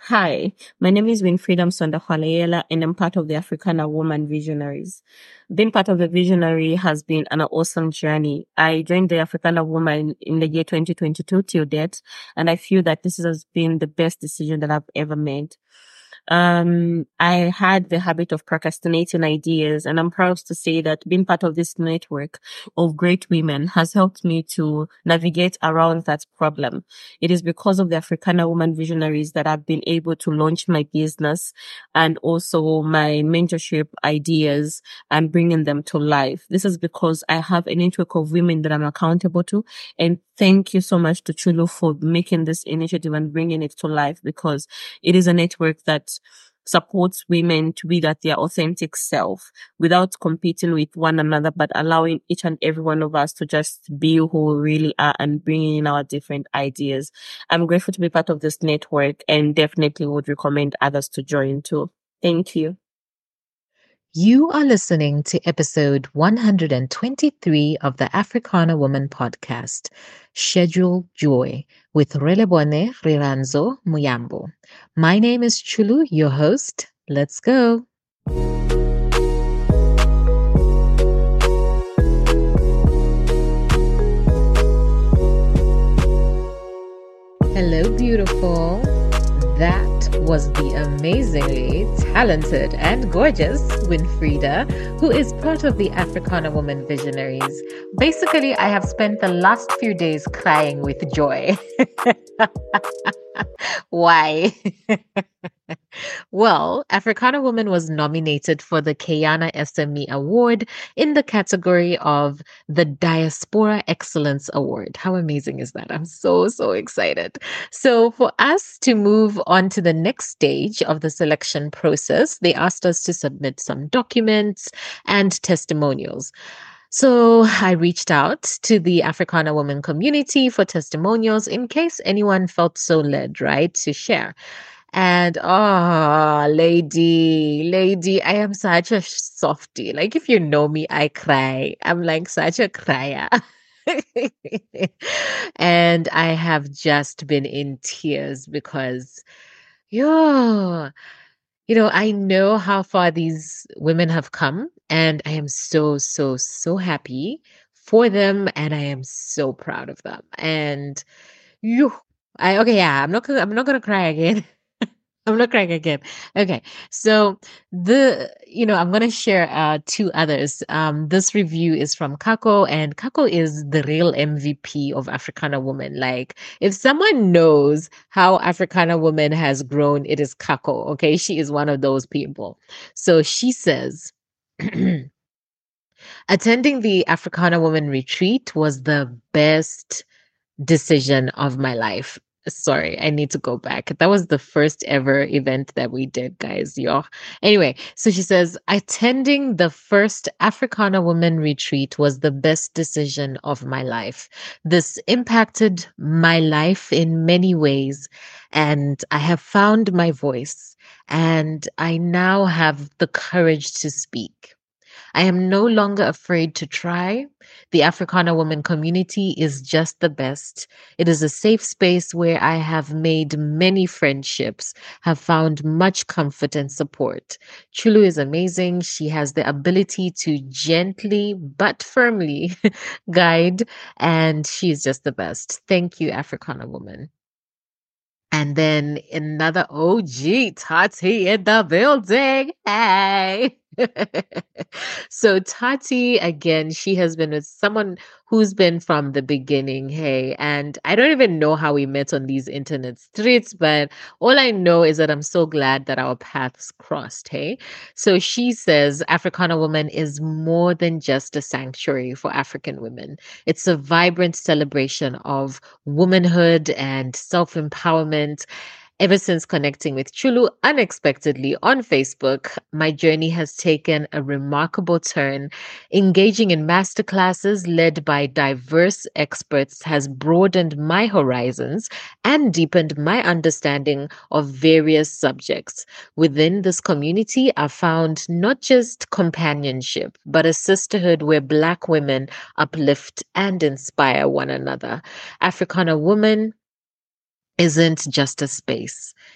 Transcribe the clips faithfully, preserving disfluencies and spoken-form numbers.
Hi, my name is Winfrieda Msonda-Hwalayela and I'm part of the Africana Woman Visionaries. Being part of the Visionary has been an awesome journey. I joined the Africana Woman in the year twenty twenty-two till date, and I feel that this has been the best decision that I've ever made. Um, I had the habit of procrastinating ideas, and I'm proud to say that being part of this network of great women has helped me to navigate around that problem. It is because of the Africana Woman Visionaries that I've been able to launch my business and also my mentorship ideas and bringing them to life. This is because I have a network of women that I'm accountable to. And thank you so much to Chulu for making this initiative and bringing it to life, because it is a network that supports women to be at their authentic self without competing with one another, but allowing each and every one of us to just be who we really are and bringing in our different ideas. I'm grateful to be part of this network and definitely would recommend others to join too. Thank you. You are listening to episode one hundred twenty-three of the Africana Woman podcast, Schedule Joy, with Relebone Riranzo Muyambo. My name is Chulu, your host. Let's go. Hello, beautiful. That was the amazingly talented and gorgeous Winfrieda, who is part of the Africana Woman Visionaries. Basically, I have spent the last few days crying with joy. Why? Well, Africana Woman was nominated for the Kayana S M E Award in the category of the Diaspora Excellence Award. How amazing is that? I'm so, so excited. So, for us to move on to the next stage of the selection process, they asked us to submit some documents and testimonials. So I reached out to the Africana Woman community for testimonials in case anyone felt so led, right, to share. And oh, lady, lady, I am such a softie. Like, if you know me, I cry. I'm like such a crier. And I have just been in tears because, yeah, you know, I know how far these women have come, and I am so, so, so happy for them, and I am so proud of them. And you, I okay, yeah, I'm not, gonna- I'm not gonna cry again. I'm not crying again. Okay. So the, you know, I'm going to share uh, two others. Um, this review is from Kako, and Kako is the real M V P of Africana Woman. Like, if someone knows how Africana Woman has grown, it is Kako. Okay. She is one of those people. So she says, attending the Africana Woman retreat was the best decision of my life. Sorry, I need to go back. That was the first ever event that we did, guys. Yo. Anyway, so she says, attending the first Africana Woman retreat was the best decision of my life. This impacted my life in many ways, and I have found my voice, and I now have the courage to speak. I am no longer afraid to try. The Africana Woman community is just the best. It is a safe space where I have made many friendships, have found much comfort and support. Chulu is amazing. She has the ability to gently but firmly guide, and she is just the best. Thank you, Africana Woman. And then another O G, Tati in the building. Hey. So Tati, again, she has been with someone who's been from the beginning. Hey, and I don't even know how we met on these internet streets, but all I know is that I'm so glad that our paths crossed. Hey, so she says Africana Woman is more than just a sanctuary for African women. It's a vibrant celebration of womanhood and self empowerment. Ever since connecting with Chulu unexpectedly on Facebook, my journey has taken a remarkable turn. Engaging in masterclasses led by diverse experts has broadened my horizons and deepened my understanding of various subjects. Within this community, I found not just companionship, but a sisterhood where Black women uplift and inspire one another. Africana Woman isn't just a space.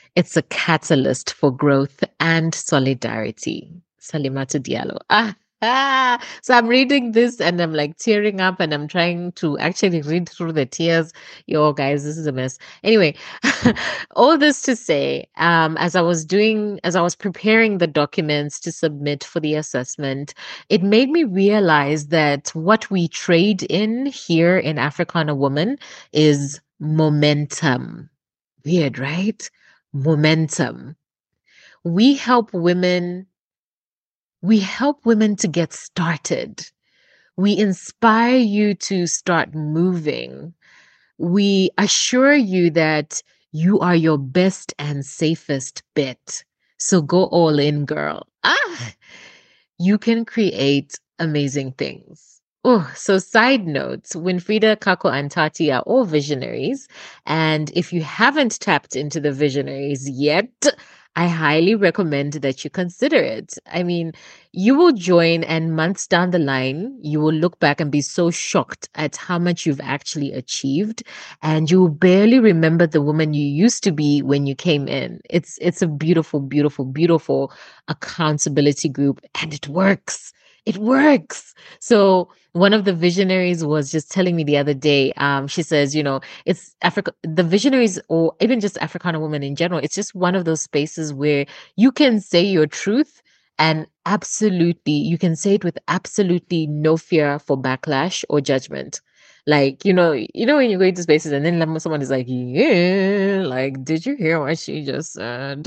It's a catalyst for growth and solidarity. Salimata Diallo. Ah, ah. So I'm reading this and I'm like tearing up and I'm trying to actually read through the tears. Yo, guys, this is a mess. Anyway, all this to say, um, as I was doing, as I was preparing the documents to submit for the assessment, it made me realize that what we trade in here in Africana Woman is momentum. Weird, right? Momentum. We help women, we help women to get started. We inspire you to start moving. We assure you that you are your best and safest bet. So go all in, girl. Ah, you can create amazing things. Oh, so side notes, Winfrida, Kako, and Tati are all visionaries. And if you haven't tapped into the visionaries yet, I highly recommend that you consider it. I mean, you will join, and months down the line, you will look back and be so shocked at how much you've actually achieved, and you will barely remember the woman you used to be when you came in. It's it's a beautiful, beautiful, beautiful accountability group, and it works. It works. So one of the visionaries was just telling me the other day. Um, she says, you know, it's Africa, the visionaries, or even just Africana women in general. It's just one of those spaces where you can say your truth and absolutely, you can say it with absolutely no fear for backlash or judgment. Like, you know, you know, when you go into spaces and then like, someone is like, yeah, like, did you hear what she just said?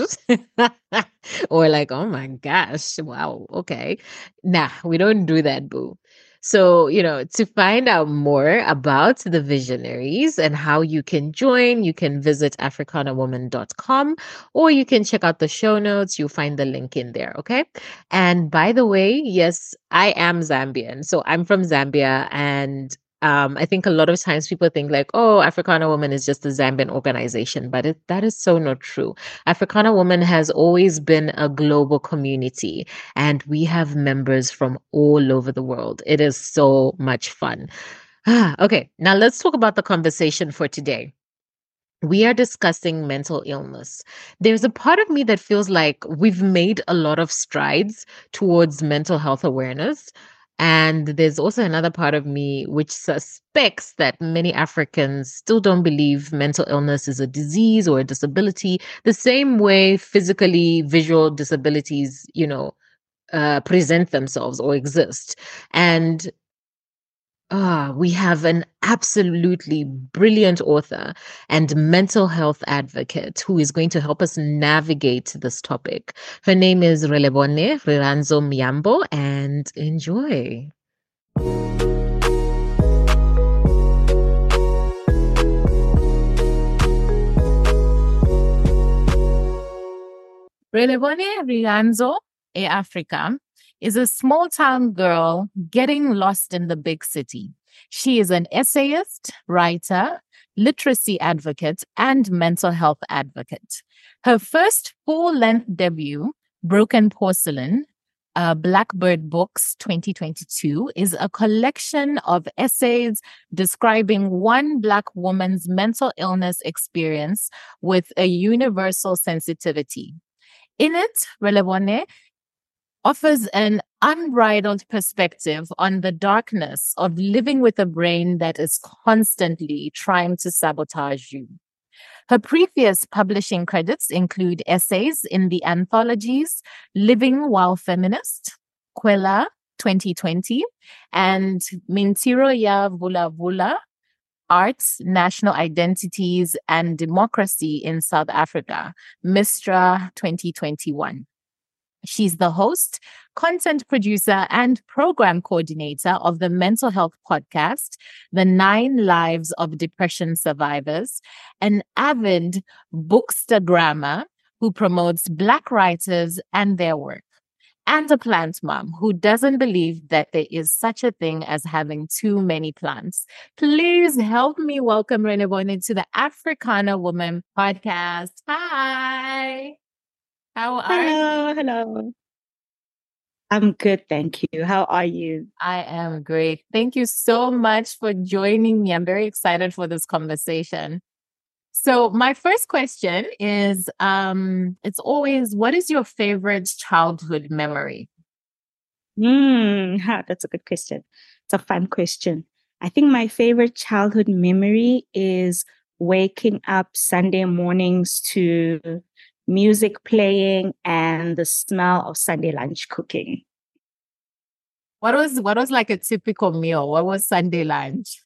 Or like, oh my gosh, wow, okay. Nah, we don't do that, boo. So, you know, to find out more about the visionaries and how you can join, you can visit africana woman dot com or you can check out the show notes. You'll find the link in there. Okay. And by the way, yes, I am Zambian. So I'm from Zambia. And um, I think a lot of times people think like, oh, Africana Woman is just a Zambian organization, but it, that is so not true. Africana Woman has always been a global community, and we have members from all over the world. It is so much fun. Ah, okay, now let's talk about the conversation for today. We are discussing mental illness. There's a part of me that feels like we've made a lot of strides towards mental health awareness. And there's also another part of me which suspects that many Africans still don't believe mental illness is a disease or a disability, the same way physically visual disabilities, you know, uh, present themselves or exist. And Ah, we have an absolutely brilliant author and mental health advocate who is going to help us navigate this topic. Her name is Relebone Riranzo Miambo, and enjoy. Relebone Rianzo, A Africa, is a small town girl getting lost in the big city. She is an essayist, writer, literacy advocate, and mental health advocate. Her first full length debut, Broken Porcelain, uh, Blackbird Books twenty twenty-two, is a collection of essays describing one Black woman's mental illness experience with a universal sensitivity. In it, Relebone offers an unbridled perspective on the darkness of living with a brain that is constantly trying to sabotage you. Her previous publishing credits include essays in the anthologies Living While Feminist, Kwela twenty twenty, and Mintiro ya Vula Vula, Arts, National Identities, and Democracy in South Africa, Mistra twenty twenty-one. She's the host, content producer, and program coordinator of the mental health podcast, The Nine Lives of Depression Survivors, an avid bookstagrammer who promotes Black writers and their work, and a plant mom who doesn't believe that there is such a thing as having too many plants. Please help me welcome Relebone to the Africana Woman podcast. Hi. How are Hello, you? hello. I'm good, thank you. How are you? I am great. Thank you so much for joining me. I'm very excited for this conversation. So my first question is, um, it's always, what is your favorite childhood memory? Hmm, ha, that's a good question. It's a fun question. I think my favorite childhood memory is waking up Sunday mornings to music playing and the smell of Sunday lunch cooking. What was what was like a typical meal? What was Sunday lunch?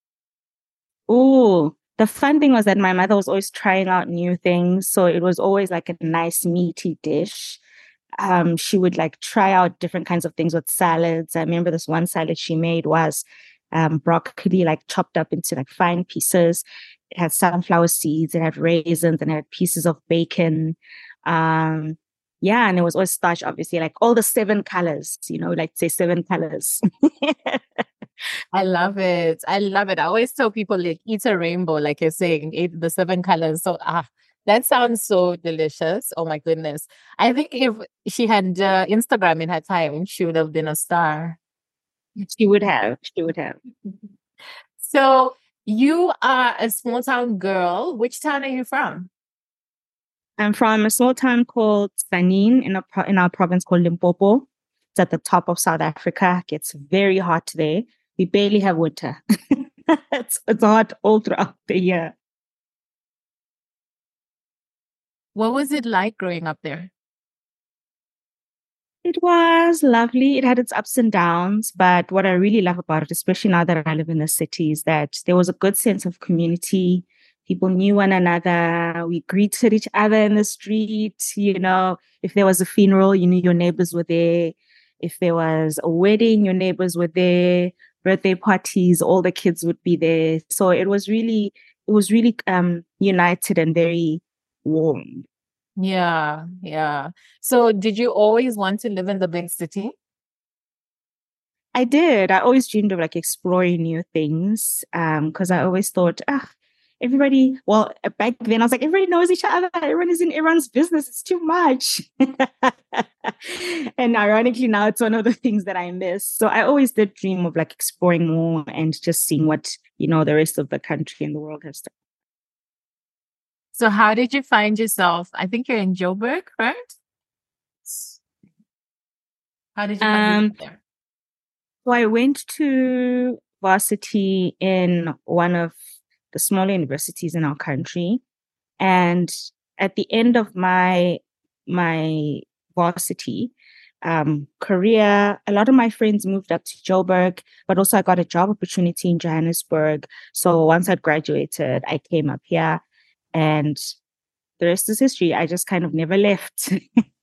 Oh, the fun thing was that my mother was always trying out new things. So it was always like a nice meaty dish. Um, she would like try out different kinds of things with salads. I remember this one salad she made was um, broccoli like chopped up into like fine pieces. It had sunflower seeds, it had raisins, and it had pieces of bacon. Um, yeah, and it was always starch, obviously, like all the seven colors, you know, like say seven colors. I love it. I love it. I always tell people like eat a rainbow, like you're saying, eat the seven colors. So ah, that sounds so delicious. Oh my goodness. I think if she had uh, Instagram in her time, she would have been a star. She would have, she would have. So you are a small town girl. Which town are you from? I'm from a small town called Sanin in, a pro- in our province called Limpopo. It's at the top of South Africa. It gets very hot today. We barely have winter. it's, it's hot all throughout the year. What was it like growing up there? It was lovely. It had its ups and downs, but what I really love about it, especially now that I live in the city, is that there was a good sense of community. People knew one another. We greeted each other in the street. You know, if there was a funeral, you knew your neighbors were there. If there was a wedding, your neighbors were there. Birthday parties, all the kids would be there. So it was really, it was really um united and very warm. Yeah, yeah. So did you always want to live in the big city? I did. I always dreamed of like exploring new things. Um, because I always thought, ah, everybody, well, uh, back then I was like, everybody knows each other. Everyone is in everyone's business. It's too much. And ironically, now it's one of the things that I miss. So I always did dream of like exploring more and just seeing what, you know, the rest of the country and the world has done. So how did you find yourself? I think you're in Joburg, right? How did you find Um, yourself there? So I went to varsity in one of the smaller universities in our country. And at the end of my my varsity um, career, a lot of my friends moved up to Joburg, but also I got a job opportunity in Johannesburg. So once I'd graduated, I came up here and the rest is history. I just kind of never left.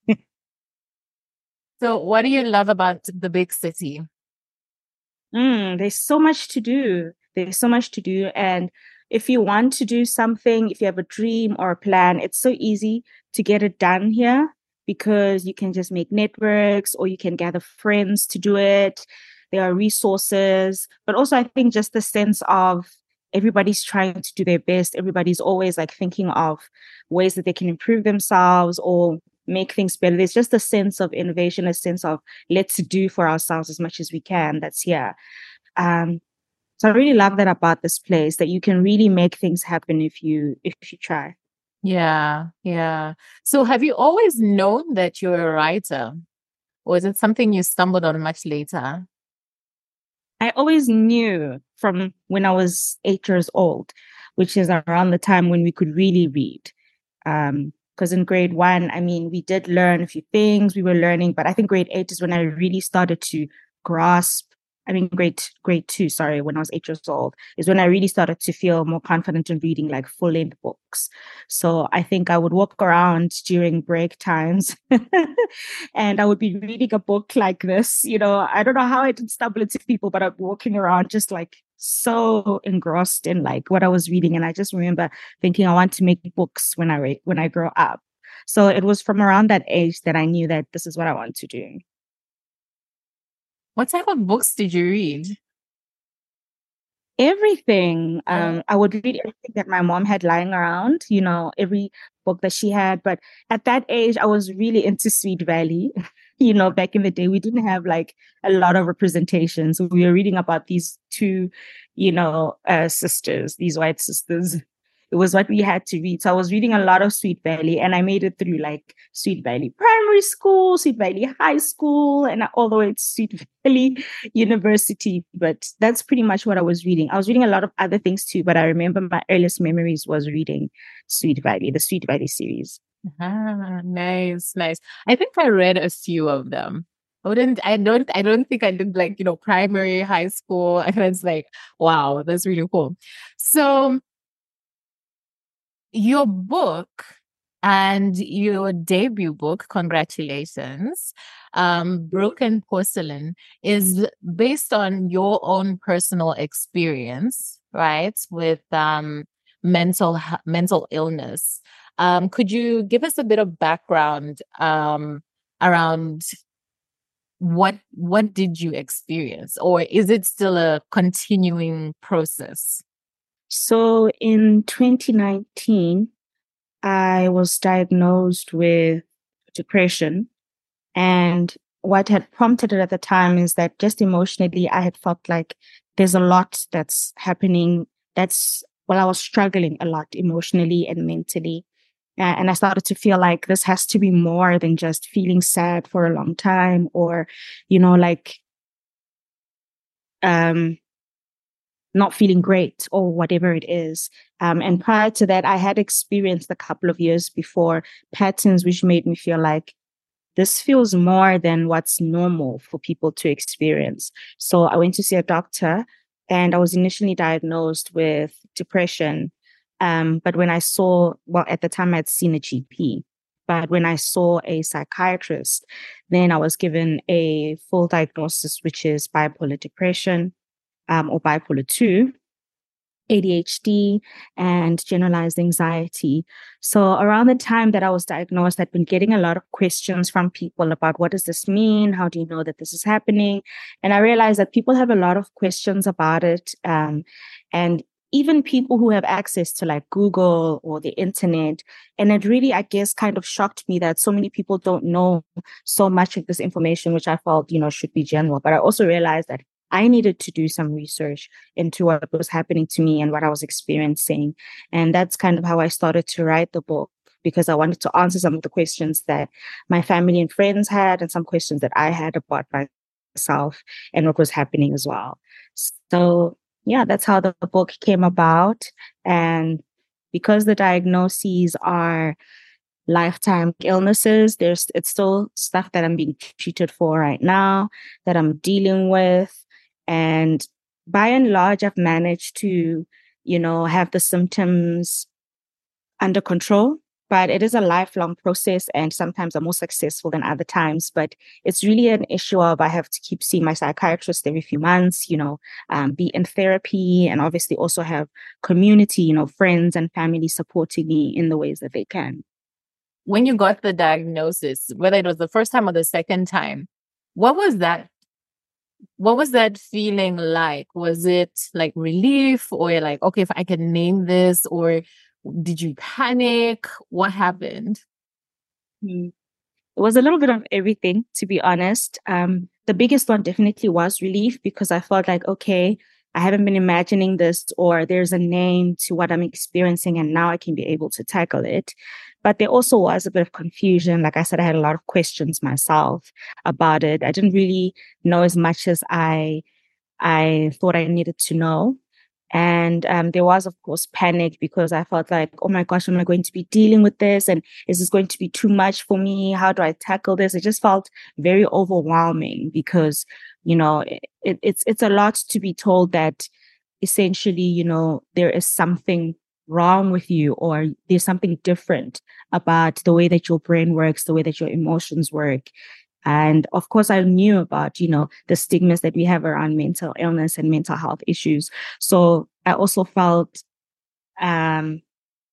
So what do you love about the big city? Mm, there's so much to do. There's so much to do. And if you want to do something, if you have a dream or a plan, it's so easy to get it done here because you can just make networks or you can gather friends to do it. There are resources, but also I think just the sense of everybody's trying to do their best. Everybody's always like thinking of ways that they can improve themselves or make things better. There's just a sense of innovation, a sense of let's do for ourselves as much as we can. That's here. Um, so I really love that about this place, that you can really make things happen if you if you try. Yeah, yeah. So have you always known that you're a writer? Or is it something you stumbled on much later? I always knew from when I was eight years old, which is around the time when we could really read. Um, because in grade one, I mean, we did learn a few things, we were learning, but I think grade eight is when I really started to grasp. I mean, grade grade two, sorry, when I was eight years old, is when I really started to feel more confident in reading like full length books. So I think I would walk around during break times and I would be reading a book like this. You know, I don't know how I didn't stumble into people, but I'm walking around just like so engrossed in like what I was reading. And I just remember thinking I want to make books when I re- when I grow up. So it was from around that age that I knew that this is what I want to do. What type of books did you read? Everything. Um, I would read everything that my mom had lying around, you know, every book that she had. But at that age, I was really into Sweet Valley. You know, back in the day, we didn't have like a lot of representation. So we were reading about these two, you know, uh, sisters, these white sisters. it was what we had to read. So I was reading a lot of Sweet Valley, and I made it through like Sweet Valley Primary School, Sweet Valley High School, and all the way to Sweet Valley University. But that's pretty much what I was reading. I was reading a lot of other things too, but I remember my earliest memories was reading Sweet Valley, the Sweet Valley series. Ah, nice, nice. I think I read a few of them. I wouldn't, I don't, I don't think I did like, you know, primary, high school. And it's like, wow, that's really cool. So your book and your debut book, congratulations, um, Broken Porcelain, is based on your own personal experience, right? With um, mental h- mental illness. Um, could you give us a bit of background um, around what what did you experience, or is it still a continuing process? So in twenty nineteen, I was diagnosed with depression. And what had prompted it at the time is that just emotionally, I had felt like there's a lot that's happening. That's, well, I was struggling a lot emotionally and mentally. Uh, and I started to feel like this has to be more than just feeling sad for a long time, or, you know, like, um, not feeling great or whatever it is. Um, and prior to that, I had experienced a couple of years before patterns which made me feel like this feels more than what's normal for people to experience. So I went to see a doctor, and I was initially diagnosed with depression. Um, but when I saw, well, at the time I'd seen a G P, but when I saw a psychiatrist, then I was given a full diagnosis, which is bipolar depression, um, or bipolar two, A D H D, and generalized anxiety. So around the time that I was diagnosed, I'd been getting a lot of questions from people about what does this mean? How do you know that this is happening? And I realized that people have a lot of questions about it. Um, and even people who have access to like Google or the internet. And it really, I guess, kind of shocked me that so many people don't know so much of this information, which I felt, you know, should be general. But I also realized that I needed to do some research into what was happening to me and what I was experiencing. And that's kind of how I started to write the book, because I wanted to answer some of the questions that my family and friends had, and some questions that I had about myself and what was happening as well. So yeah, that's how the book came about. And because the diagnoses are lifetime illnesses, there's it's still stuff that I'm being treated for right now, that I'm dealing with. And by and large, I've managed to, you know, have the symptoms under control, but it is a lifelong process, and sometimes I'm more successful than other times. But it's really an issue of I have to keep seeing my psychiatrist every few months, you know, um, be in therapy, and obviously also have community, you know, friends and family supporting me in the ways that they can. When you got the diagnosis, whether it was the first time or the second time, what was that? What was that feeling like? Was it like relief, or you're like, okay, if I can name this, or did you panic? What happened? Mm. It was a little bit of everything, to be honest. Um, the biggest one definitely was relief, because I felt like, okay, I haven't been imagining this, or there's a name to what I'm experiencing, and now I can be able to tackle it. But there also was a bit of confusion. Like I said, I had a lot of questions myself about it. I didn't really know as much as I I thought I needed to know. And um, there was, of course, panic, because I felt like, oh my gosh, am I going to be dealing with this? And is this going to be too much for me? How do I tackle this? It just felt very overwhelming, because, you know, it, it's it's a lot to be told that essentially, you know, there is something wrong with you, or there's something different about the way that your brain works, the way that your emotions work. And of course, I knew about, you know, the stigmas that we have around mental illness and mental health issues. So I also felt um,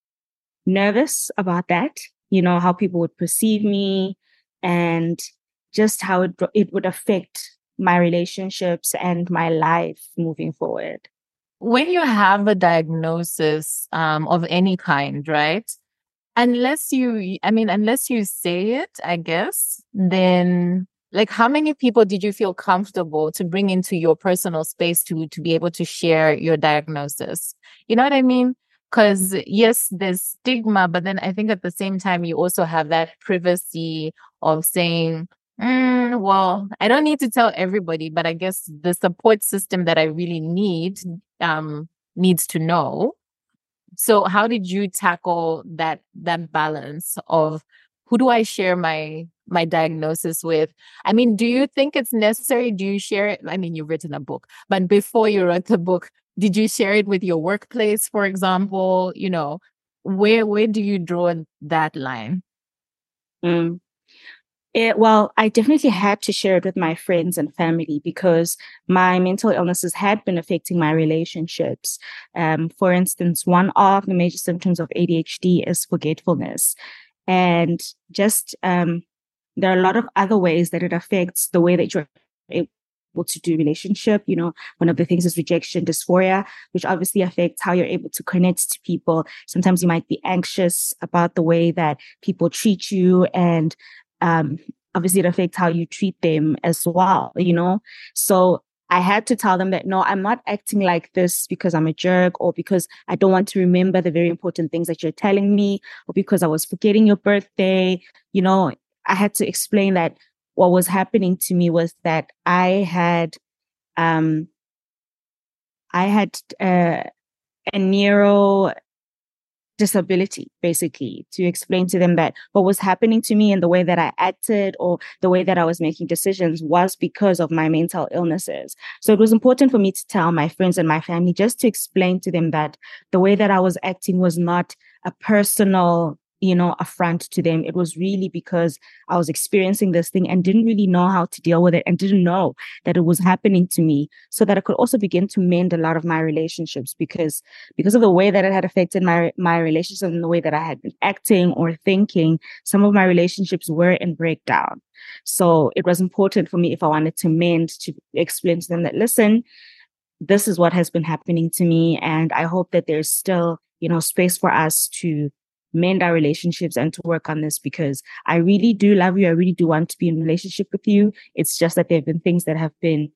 nervous about that, you know, how people would perceive me, and just how it, it would affect my relationships and my life moving forward. When you have a diagnosis um, of any kind, right? Unless you, I mean, unless you say it, I guess, then like how many people did you feel comfortable to bring into your personal space to to be able to share your diagnosis? You know what I mean? Because yes, there's stigma, but then I think at the same time, you also have that privacy of saying, mm, well, I don't need to tell everybody, but I guess the support system that I really need um, needs to know. So how did you tackle that that balance of who do I share my my diagnosis with? I mean, do you think it's necessary? Do you share it? I mean, you've written a book, but before you wrote the book, did you share it with your workplace, for example? You know, where where do you draw that line? Mm. It, well, I definitely had to share it with my friends and family because my mental illnesses had been affecting my relationships. Um, for instance, one of the major symptoms of A D H D is forgetfulness. And just um, there are a lot of other ways that it affects the way that you're able to do relationship. You know, one of the things is rejection dysphoria, which obviously affects how you're able to connect to people. Sometimes you might be anxious about the way that people treat you, and um, obviously it affects how you treat them as well, you know? So I had to tell them that, no, I'm not acting like this because I'm a jerk or because I don't want to remember the very important things that you're telling me or because I was forgetting your birthday. You know, I had to explain that what was happening to me was that I had, um, I had uh, a neuro disability, basically, to explain to them that what was happening to me and the way that I acted or the way that I was making decisions was because of my mental illnesses. So it was important for me to tell my friends and my family, just to explain to them that the way that I was acting was not a personal, you know, affront to them. It was really because I was experiencing this thing and didn't really know how to deal with it and didn't know that it was happening to me, so that I could also begin to mend a lot of my relationships because because of the way that it had affected my my relationships and the way that I had been acting or thinking, some of my relationships were in breakdown. So it was important for me, if I wanted to mend, to explain to them that, listen, this is what has been happening to me, and I hope that there's still, you know, space for us to mend our relationships and to work on this, because I really do love you. I really do want to be in a relationship with you. It's just that there have been things that have been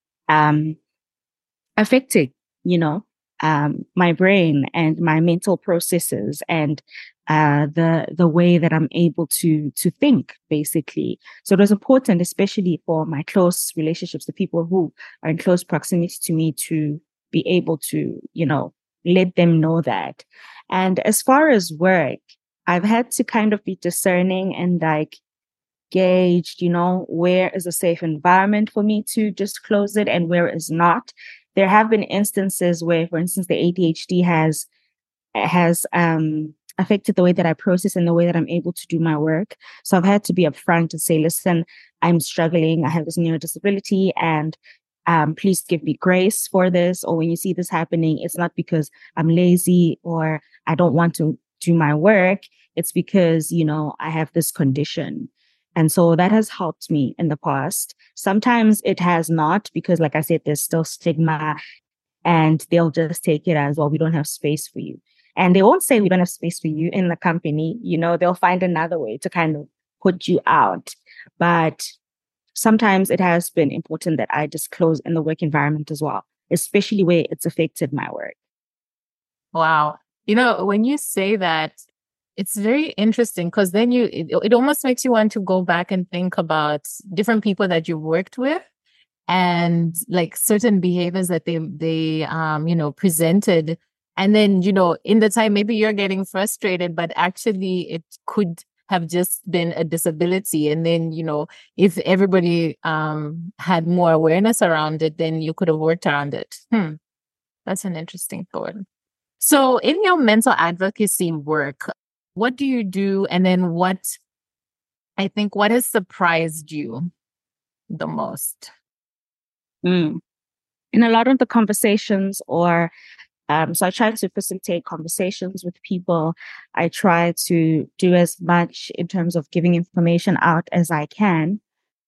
um, affecting, you know, um, my brain and my mental processes and uh, the the way that I'm able to to think, basically. So it was important, especially for my close relationships, the people who are in close proximity to me, to be able to, you know, let them know that. And as far as work, I've had to kind of be discerning and like gauge, you know, where is a safe environment for me to disclose it and where is not. There have been instances where, for instance, the A D H D has has um, affected the way that I process and the way that I'm able to do my work. So I've had to be upfront and say, listen, I'm struggling. I have this neurodisability, and um, please give me grace for this. Or when you see this happening, it's not because I'm lazy or I don't want to do my work. It's because, you know, I have this condition. And so that has helped me in the past. Sometimes it has not, because like I said, there's still stigma, and they'll just take it as, well, we don't have space for you. And they won't say we don't have space for you in the company. You know, they'll find another way to kind of put you out. But sometimes it has been important that I disclose in the work environment as well, especially where it's affected my work. Wow. You know, when you say that, it's very interesting, because then you, it, it almost makes you want to go back and think about different people that you worked with and like certain behaviors that they, they, um, you know, presented. And then, you know, in the time, maybe you're getting frustrated, but actually it could have just been a disability. And then, you know, if everybody um, had more awareness around it, then you could have worked around it. Hmm. That's an interesting thought. So in your mental advocacy work, what do you do? And then what, I think, what has surprised you the most? Mm. In a lot of the conversations, or um, so I try to facilitate conversations with people. I try to do as much in terms of giving information out as I can.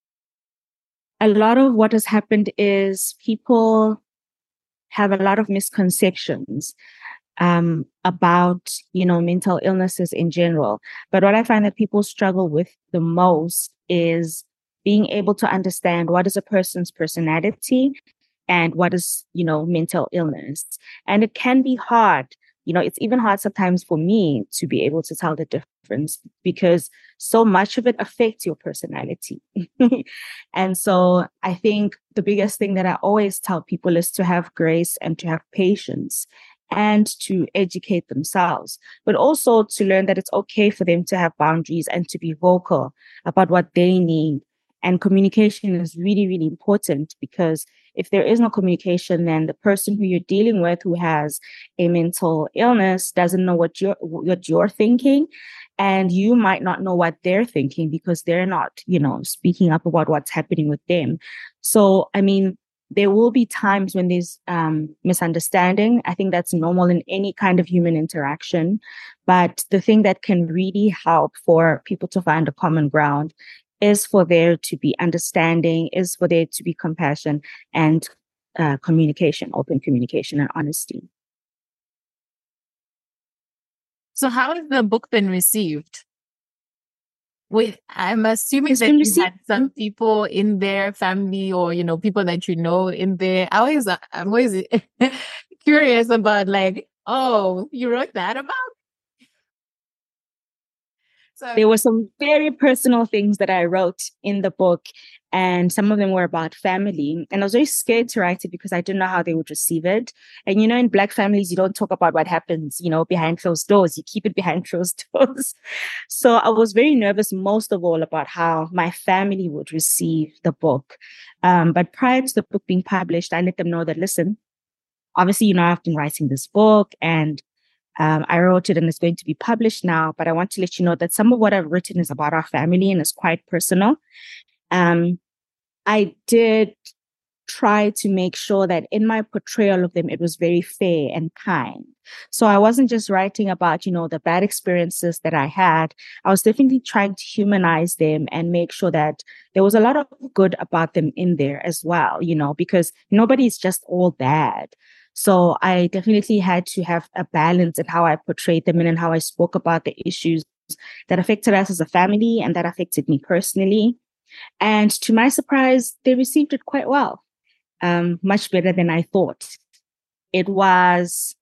A lot of what has happened is people have a lot of misconceptions um, about, you know, mental illnesses in general. But what I find that people struggle with the most is being able to understand what is a person's personality and what is, you know, mental illness. And it can be hard you know, it's even hard sometimes for me to be able to tell the difference because so much of it affects your personality. And so I think the biggest thing that I always tell people is to have grace and to have patience and to educate themselves, but also to learn that it's okay for them to have boundaries and to be vocal about what they need. And communication is really, really important because if there is no communication, then the person who you're dealing with who has a mental illness doesn't know what you're, what you're thinking. And you might not know what they're thinking because they're not, you know, speaking up about what's happening with them. So, I mean, there will be times when there's um, misunderstanding. I think that's normal in any kind of human interaction. But the thing that can really help for people to find a common ground is for there to be understanding, is for there to be compassion and uh, communication, open communication and honesty. So how has the book been received? Wait, I'm assuming It's that been you received- had some people in their family or, you know, people that you know in there. I always, I'm always curious about like, oh, you wrote that about? So There were some very personal things that I wrote in the book, and some of them were about family. And I was very scared to write it because I didn't know how they would receive it. And, you know, in Black families, you don't talk about what happens, you know, behind closed doors. You keep it behind closed doors. So I was very nervous, most of all, about how my family would receive the book. Um, but prior to the book being published, I let them know that, listen, obviously, you know, I've been writing this book and Um, I wrote it and it's going to be published now, but I want to let you know that some of what I've written is about our family and is quite personal. Um, I did try to make sure that in my portrayal of them, it was very fair and kind. So I wasn't just writing about, you know, the bad experiences that I had. I was definitely trying to humanize them and make sure that there was a lot of good about them in there as well, you know, because nobody's just all bad. So I definitely had to have a balance in how I portrayed them and in how I spoke about the issues that affected us as a family and that affected me personally. And to my surprise, they received it quite well, um, much better than I thought. It was,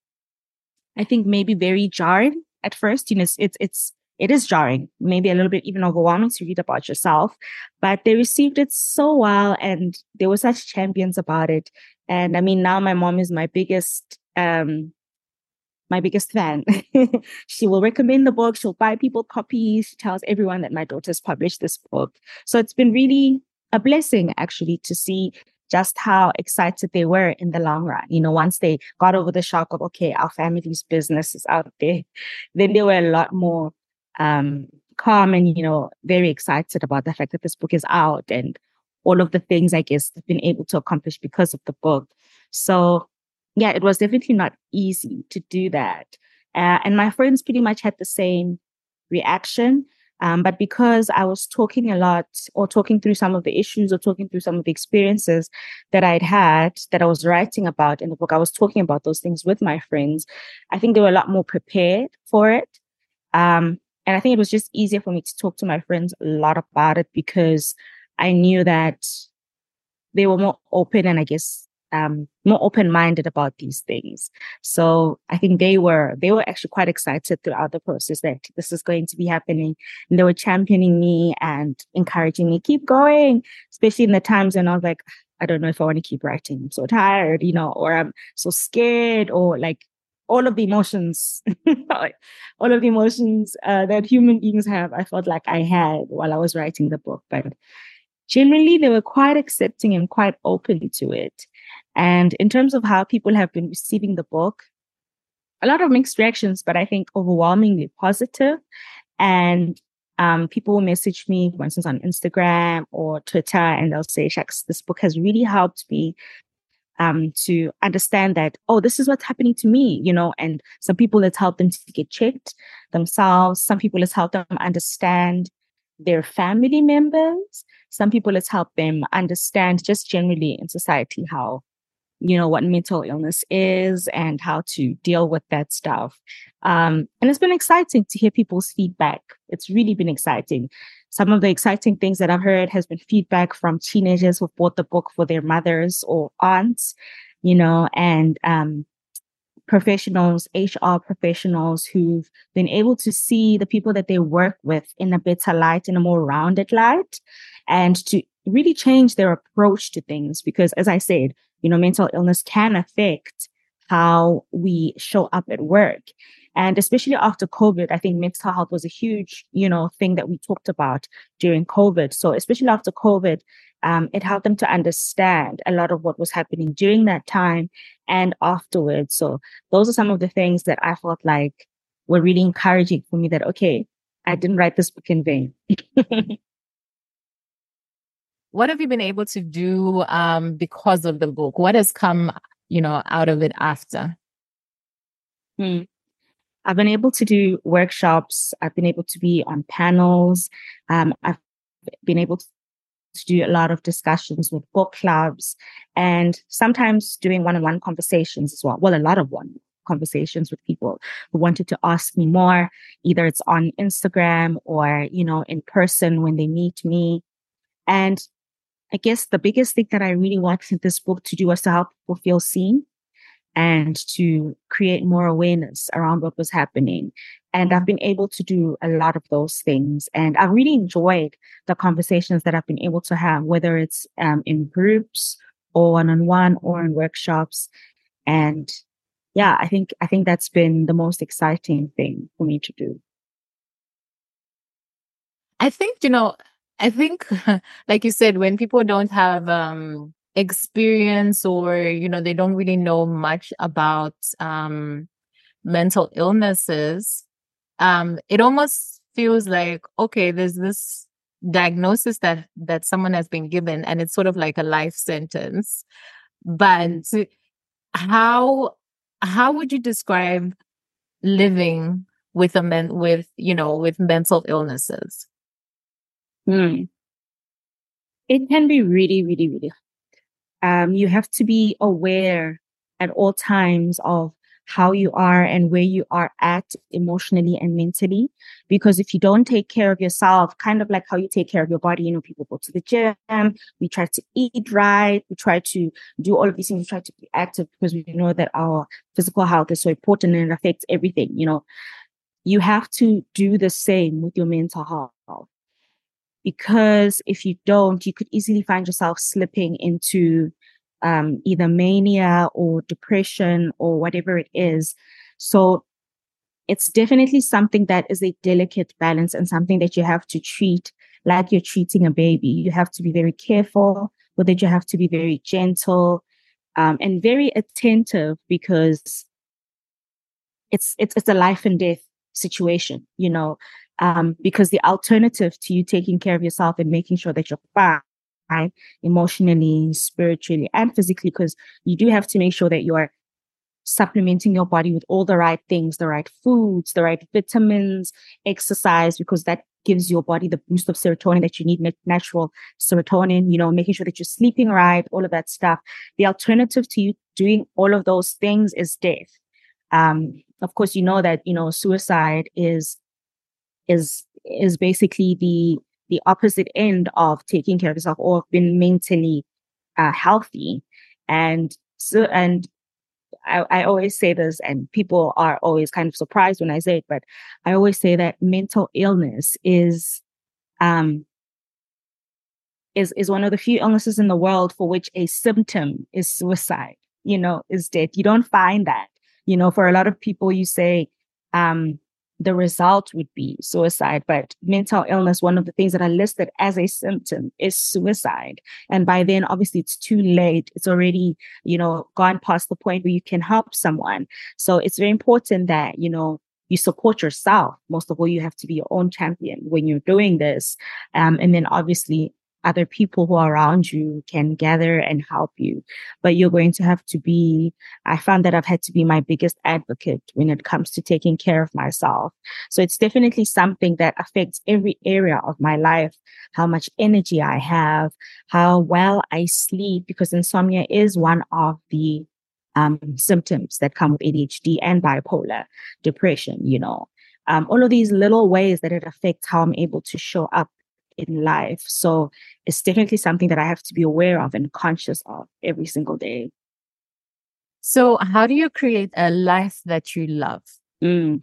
I think, maybe very jarring at first. You know, it's, it's, it's it is jarring, maybe a little bit even overwhelming to read about yourself, but they received it so well and they were such champions about it. And I mean, now my mom is my biggest, um, my biggest fan. She will recommend the book. She'll buy people copies. She tells everyone that my daughter's published this book. So it's been really a blessing actually to see just how excited they were in the long run. You know, once they got over the shock of, okay, our family's business is out there, then they were a lot more um, calm and, you know, very excited about the fact that this book is out and all of the things I guess they've been able to accomplish because of the book. So yeah, it was definitely not easy to do that. Uh, and my friends pretty much had the same reaction. Um, but because I was talking a lot or talking through some of the issues or talking through some of the experiences that I'd had that I was writing about in the book, I was talking about those things with my friends. I think they were a lot more prepared for it. Um, and I think it was just easier for me to talk to my friends a lot about it because I knew that they were more open and I guess um, more open-minded about these things. So I think they were, they were actually quite excited throughout the process that this is going to be happening. And they were championing me and encouraging me, keep going, especially in the times when I was like, I don't know if I want to keep writing. I'm so tired, you know, or I'm so scared or like all of the emotions, all of the emotions uh, that human beings have, I felt like I had while I was writing the book. But generally, they were quite accepting and quite open to it. And in terms of how people have been receiving the book, a lot of mixed reactions, but I think overwhelmingly positive. And um, people will message me, for instance, on Instagram or Twitter, and they'll say, Shucks, this book has really helped me um, to understand that, oh, this is what's happening to me, you know, and some people it's helped them to get checked themselves. Some people it's helped them understand their family members. Some people it's helped them understand just generally in society how, you know, what mental illness is and how to deal with that stuff. Um, and it's been exciting to hear people's feedback. It's really been exciting. Some of the exciting things that I've heard has been feedback from teenagers who've bought the book for their mothers or aunts, you know, and um, professionals, H R professionals who've been able to see the people that they work with in a better light, in a more rounded light, and to really change their approach to things. Because as I said, you know, mental illness can affect how we show up at work. And especially after COVID, I think mental health was a huge, you know, thing that we talked about during COVID. So especially after COVID, um, it helped them to understand a lot of what was happening during that time and afterwards. So those are some of the things that I felt like were really encouraging for me that, okay, I didn't write this book in vain. What have you been able to do um, because of the book? What has come, you know, out of it after? Hmm. I've been able to do workshops. I've been able to be on panels. Um, I've been able to do a lot of discussions with book clubs and sometimes doing one-on-one conversations as well. Well, a lot of one conversations with people who wanted to ask me more. Either it's on Instagram or, you know, in person when they meet me. And I guess the biggest thing that I really wanted this book to do was to help people feel seen and to create more awareness around what was happening. And I've been able to do a lot of those things. And I've really enjoyed the conversations that I've been able to have, whether it's um, in groups or one-on-one or in workshops. And yeah, I think, I think that's been the most exciting thing for me to do. I think, you know, I think, like you said, when people don't have um, experience or, you know, they don't really know much about um, mental illnesses, um, it almost feels like, okay, there's this diagnosis that that someone has been given and it's sort of like a life sentence. But how how would you describe living with a men with, you know, with mental illnesses? Hmm. It can be really, really, really hard. Um, you have to be aware at all times of how you are and where you are at emotionally and mentally. Because if you don't take care of yourself, kind of like how you take care of your body, you know, people go to the gym, we try to eat right, we try to do all of these things, we try to be active because we know that our physical health is so important and it affects everything, you know. You have to do the same with your mental health. Because if you don't, you could easily find yourself slipping into um, either mania or depression or whatever it is. So it's definitely something that is a delicate balance and something that you have to treat like you're treating a baby. You have to be very careful with it. You have to be very gentle um, and very attentive because it's it's it's a life and death situation, you know. Um, because the alternative to you taking care of yourself and making sure that you're fine emotionally, spiritually, and physically, because you do have to make sure that you're supplementing your body with all the right things, the right foods, the right vitamins, exercise, because that gives your body the boost of serotonin that you need, natural serotonin, you know, making sure that you're sleeping right, all of that stuff. The alternative to you doing all of those things is death. Um, of course, you know that, you know, suicide is is is basically the the opposite end of taking care of yourself or being mentally uh, healthy. And so, and I, I always say this, and people are always kind of surprised when I say it, but I always say that mental illness is um is is one of the few illnesses in the world for which a symptom is suicide, you know, is death. You don't find that. You know, for a lot of people, you say um the result would be suicide, but mental illness, one of the things that are listed as a symptom is suicide. And by then, obviously, it's too late. It's already, you know, gone past the point where you can help someone. So it's very important that, you know, you support yourself. Most of all, you have to be your own champion when you're doing this. Um, and then obviously, other people who are around you can gather and help you. But you're going to have to be, I found that I've had to be my biggest advocate when it comes to taking care of myself. So it's definitely something that affects every area of my life, how much energy I have, how well I sleep, because insomnia is one of the um, symptoms that come with A D H D and bipolar depression, you know. Um, all of these little ways that it affects how I'm able to show up in life. So it's definitely something that I have to be aware of and conscious of every single day. So, how do you create a life that you love? Mm.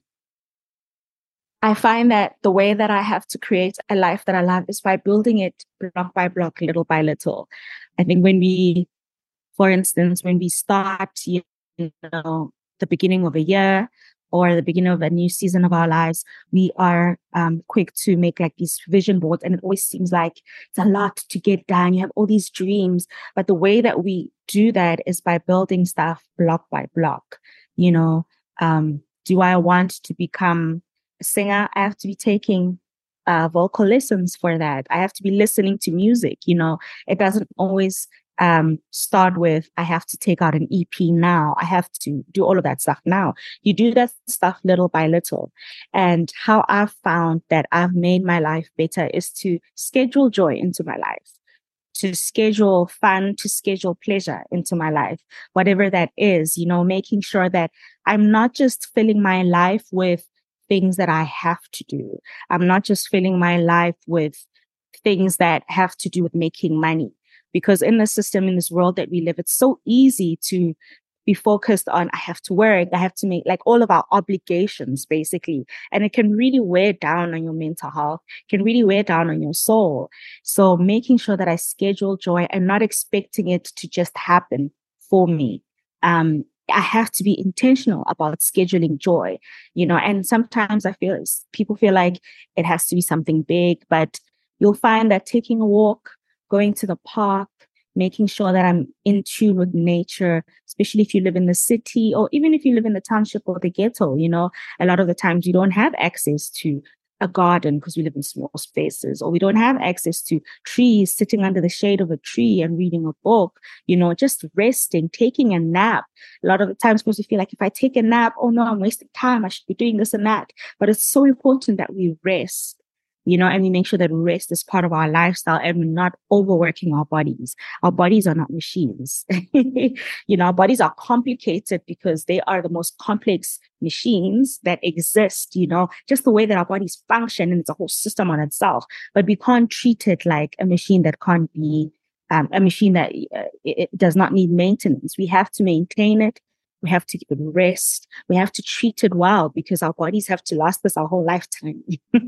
I find that the way that I have to create a life that I love is by building it block by block, little by little. I think when we, for instance, when we start, you know, the beginning of a year or the beginning of a new season of our lives, we are um, quick to make like these vision boards. And it always seems like it's a lot to get done. You have all these dreams, but the way that we do that is by building stuff block by block. You know, um, do I want to become a singer? I have to be taking uh, vocal lessons for that. I have to be listening to music. You know, it doesn't always um, start with, I have to take out an E P now. I have to do all of that stuff now. You do that stuff little by little. And how I've found that I've made my life better is to schedule joy into my life, to schedule fun, to schedule pleasure into my life, whatever that is, you know, making sure that I'm not just filling my life with things that I have to do. I'm not just filling my life with things that have to do with making money. Because in the system, in this world that we live, it's so easy to be focused on, I have to work, I have to make like all of our obligations, basically. And it can really wear down on your mental health, can really wear down on your soul. So making sure that I schedule joy and not expecting it to just happen for me. Um, I have to be intentional about scheduling joy, you know, and sometimes I feel people feel like it has to be something big, but you'll find that taking a walk, going to the park, making sure that I'm in tune with nature, especially if you live in the city or even if you live in the township or the ghetto, you know, a lot of the times you don't have access to a garden because we live in small spaces, or we don't have access to trees, sitting under the shade of a tree and reading a book, you know, just resting, taking a nap. A lot of the times because we feel like if I take a nap, oh no, I'm wasting time. I should be doing this and that. But it's so important that we rest, you know, and we make sure that rest is part of our lifestyle and we're not overworking our bodies. Our bodies are not machines. You know, our bodies are complicated because they are the most complex machines that exist, you know, just the way that our bodies function, and it's a whole system on itself. But we can't treat it like a machine that can't be, um, a machine that uh, it, it does not need maintenance. We have to maintain it. We have to give it rest. We have to treat it well because our bodies have to last us our whole lifetime.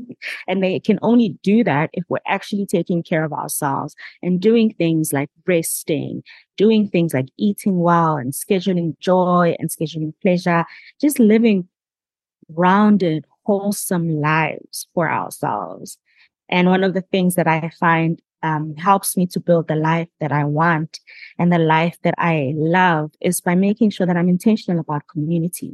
And they can only do that if we're actually taking care of ourselves and doing things like resting, doing things like eating well and scheduling joy and scheduling pleasure, just living rounded, wholesome lives for ourselves. And one of the things that I find um, helps me to build the life that I want and the life that I love is by making sure that I'm intentional about community.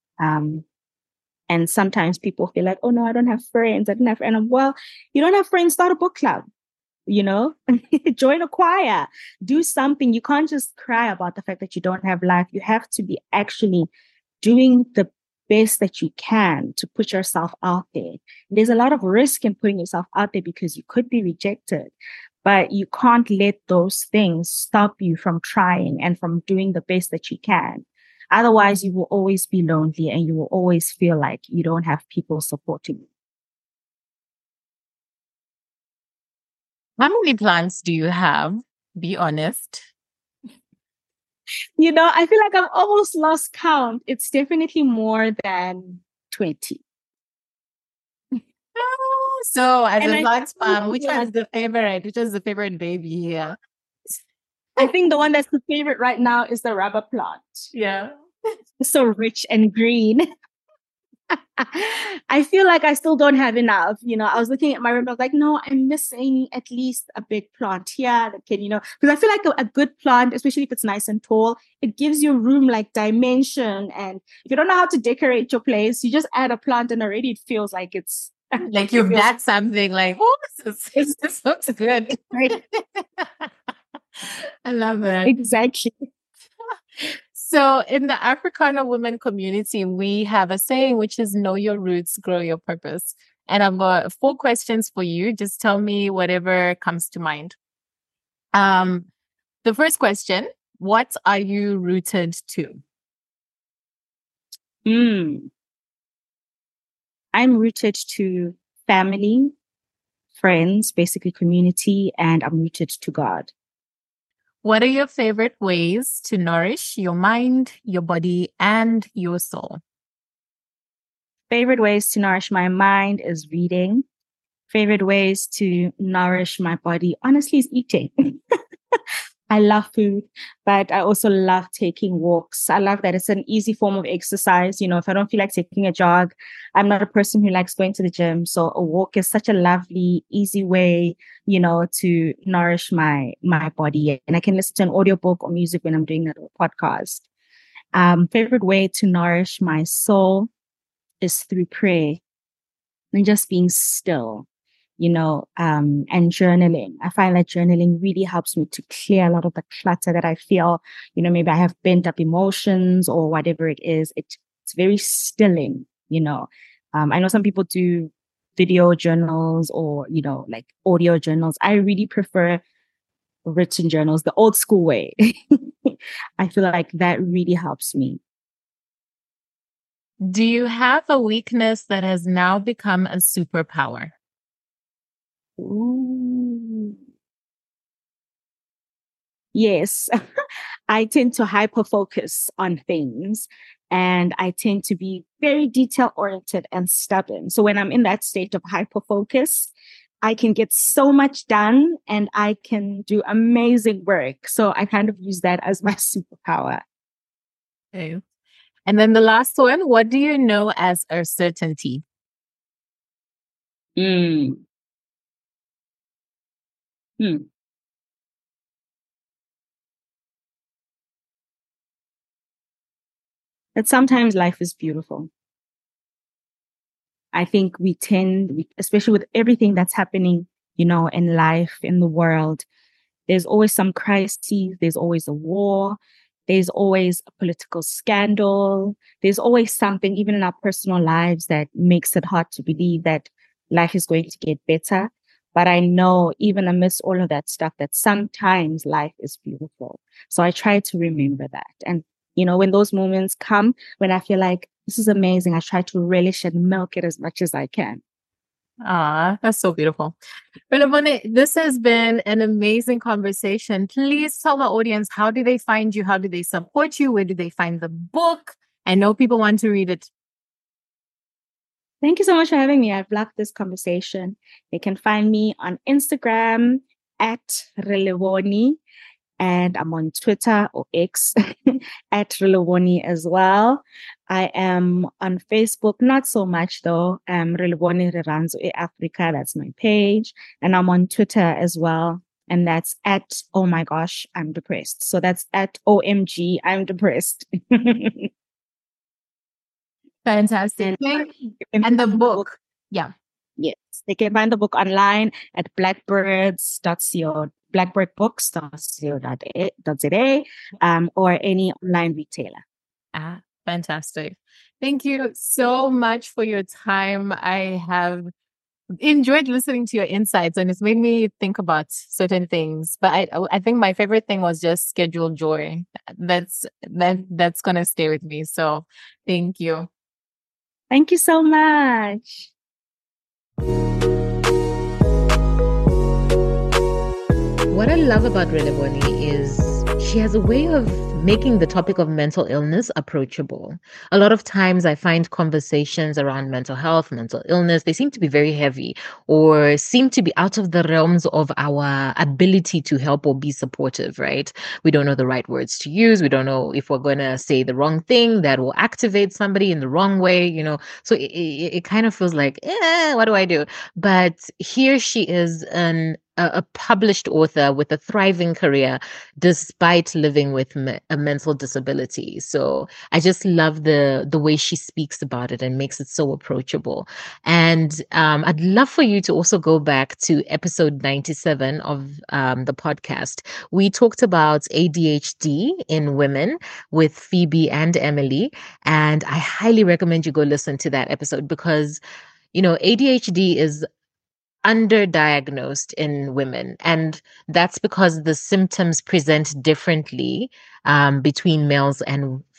Um, and sometimes people feel like, oh no, I don't have friends. I don't have friends. Well, you don't have friends, start a book club, you know, join a choir, do something. You can't just cry about the fact that you don't have life. You have to be actually doing the best that you can to put yourself out there. There's a lot of risk in putting yourself out there because you could be rejected, but you can't let those things stop you from trying and from doing the best that you can. Otherwise, you will always be lonely and you will always feel like you don't have people supporting you. How many plants do you have? Be honest. You know, I feel like I've almost lost count. It's definitely more than twenty. Oh, so, as And a I plant think, farm, which one yeah, is the favorite? Which is the favorite baby here? I think the one that's the favorite right now is the rubber plant. Yeah. It's so rich and green. I feel like I still don't have enough. You know, I was looking at my room. I was like, no, I'm missing at least a big plant here that can, you know, because I feel like a, a good plant, especially if it's nice and tall, it gives your room like dimension. And if you don't know how to decorate your place, you just add a plant and already it feels like it's Like you've got something like, oh, this, is, this looks good. right. I love it. Exactly. So in the Africana women community, we have a saying, which is know your roots, grow your purpose. And I've got four questions for you. Just tell me whatever comes to mind. Um, the first question, what are you rooted to? Mm. I'm rooted to family, friends, basically community, and I'm rooted to God. What are your favorite ways to nourish your mind, your body, and your soul? Favorite ways to nourish my mind is reading. Favorite ways to nourish my body, honestly, is eating. I love food, but I also love taking walks. I love that it's an easy form of exercise. You know, if I don't feel like taking a jog, I'm not a person who likes going to the gym. So a walk is such a lovely, easy way, you know, to nourish my my body. And I can listen to an audiobook or music when I'm doing a podcast. Um, favorite way to nourish my soul is through prayer and just being still, you know, um, and journaling. I find that journaling really helps me to clear a lot of the clutter that I feel. You know, maybe I have pent up emotions or whatever it is. It, it's very stilling, you know. Um, I know some people do video journals or, you know, like audio journals. I really prefer written journals, the old school way. I feel like that really helps me. Do you have a weakness that has now become a superpower? Ooh. Yes, I tend to hyper focus on things and I tend to be very detail oriented and stubborn. So when I'm in that state of hyper focus, I can get so much done and I can do amazing work. So I kind of use that as my superpower. Okay. And then the last one, what do you know as a certainty? Mm. Hmm. That sometimes life is beautiful. I think we tend, we, especially with everything that's happening, you know, in life, in the world, there's always some crises. There's always a war. There's always a political scandal. There's always something, even in our personal lives, that makes it hard to believe that life is going to get better. But I know even amidst all of that stuff, that sometimes life is beautiful. So I try to remember that. And, you know, when those moments come, when I feel like this is amazing, I try to relish and milk it as much as I can. Ah, that's so beautiful. Relevone, this has been an amazing conversation. Please tell the audience, how do they find you? How do they support you? Where do they find the book? I know people want to read it. Thank you so much for having me. I've loved this conversation. They can find me on Instagram at Relevoni, and I'm on Twitter or X at Relevoni as well. I am on Facebook, not so much though. Um, Relevoni Reranzo e Africa, that's my page. And I'm on Twitter as well. And that's at, oh my gosh, I'm depressed. So that's at O M G, I'm depressed. Fantastic. And, and the book. Yeah. Yes. They can find the book online at blackbirds dot co, blackbird books dot co dot z a, um, or any online retailer. Ah, fantastic. Thank you so much for your time. I have enjoyed listening to your insights and it's made me think about certain things. But I I think my favorite thing was just schedule joy. That's that that's gonna stay with me. So thank you. Thank you so much. What I love about Relevoni is she has a way of making the topic of mental illness approachable. A lot of times I find conversations around mental health, mental illness, they seem to be very heavy or seem to be out of the realms of our ability to help or be supportive, right? We don't know the right words to use. We don't know if we're going to say the wrong thing that will activate somebody in the wrong way, you know? So it, it, it kind of feels like, eh, what do I do? But here she is an a published author with a thriving career despite living with me- a mental disability. So I just love the the way she speaks about it and makes it so approachable. And um, I'd love for you to also go back to episode ninety-seven of um, the podcast. We talked about A D H D in women with Phoebe and Emily. And I highly recommend you go listen to that episode because, you know, A D H D is underdiagnosed in women. And that's because the symptoms present differently um, between males and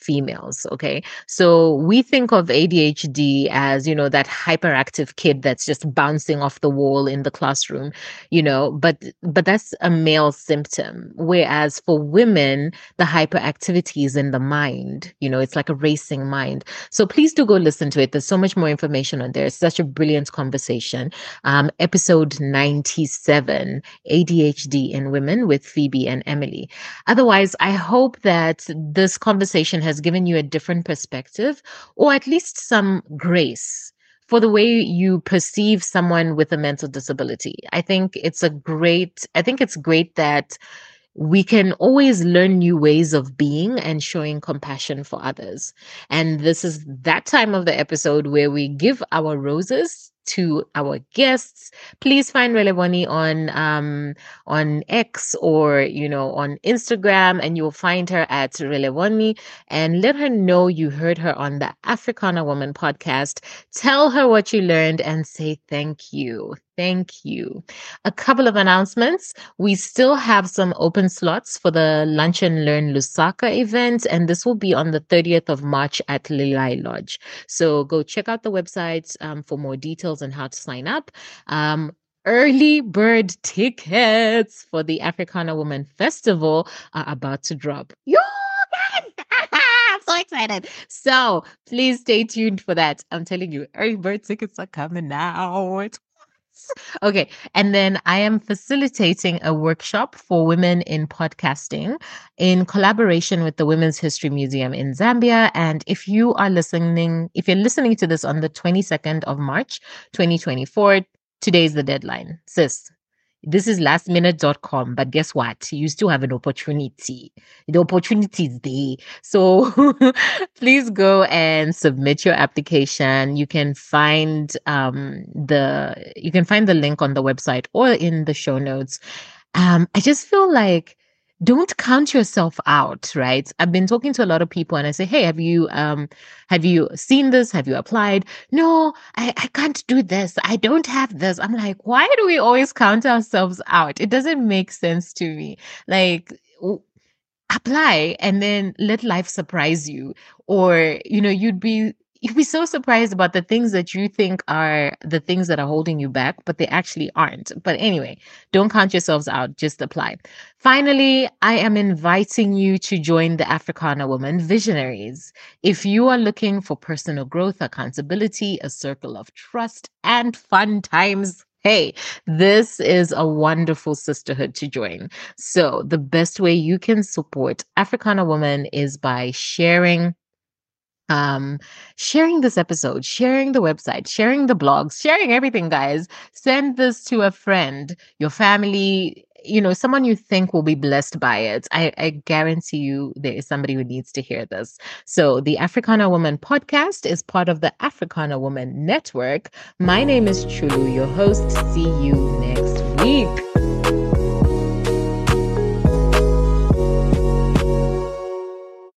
females. Okay. So we think of A D H D as, you know, that hyperactive kid that's just bouncing off the wall in the classroom, you know, but, but that's a male symptom. Whereas for women, the hyperactivity is in the mind, you know, it's like a racing mind. So please do go listen to it. There's so much more information on there. It's such a brilliant conversation. Um, episode ninety-seven, A D H D in Women with Phoebe and Emily. Otherwise, I hope that this conversation has given you a different perspective, or at least some grace for the way you perceive someone with a mental disability. I think it's a great, I think it's great that we can always learn new ways of being and showing compassion for others. And this is that time of the episode where we give our roses to our guests. Please find Releboni on um on X or you know on Instagram, and you'll find her at Releboni, and let her know you heard her on the Africana Woman podcast. Tell her what you learned and say thank you. Thank you. A couple of announcements. We still have some open slots for the Lunch and Learn Lusaka event, and this will be on the thirtieth of March at Lilai Lodge. So go check out the website um, for more details on how to sign up. Um, early bird tickets for the Africana Woman Festival are about to drop. Yo, guys! I'm so excited. So please stay tuned for that. I'm telling you, early bird tickets are coming out. Okay. And then I am facilitating a workshop for women in podcasting in collaboration with the Women's History Museum in Zambia. And if you are listening, if you're listening to this on the twenty-second of March, twenty twenty-four, today's the deadline. Sis, this is last minute dot com, but guess what? You still have an opportunity. The opportunity is there. So please go and submit your application. You can find um, the you can find the link on the website or in the show notes. Um, I just feel like don't count yourself out, right? I've been talking to a lot of people and I say, hey, have you um have you seen this? Have you applied? No, I, I can't do this. I don't have this. I'm like, why do we always count ourselves out? It doesn't make sense to me. Like, w- apply and then let life surprise you. Or, you know, you'd be you'd be so surprised about the things that you think are the things that are holding you back, but they actually aren't. But anyway, don't count yourselves out, just apply. Finally, I am inviting you to join the Africana Woman Visionaries. If you are looking for personal growth, accountability, a circle of trust, and fun times, hey, this is a wonderful sisterhood to join. So the best way you can support Africana Woman is by sharing um sharing this episode, sharing the website, sharing the blogs, sharing everything, guys. Send this to a friend, your family, you know, someone you think will be blessed by it. I, I guarantee you there is somebody who needs to hear this. So the Africana Woman podcast is part of the Africana Woman Network. My name is Chulu, your host. See you next week.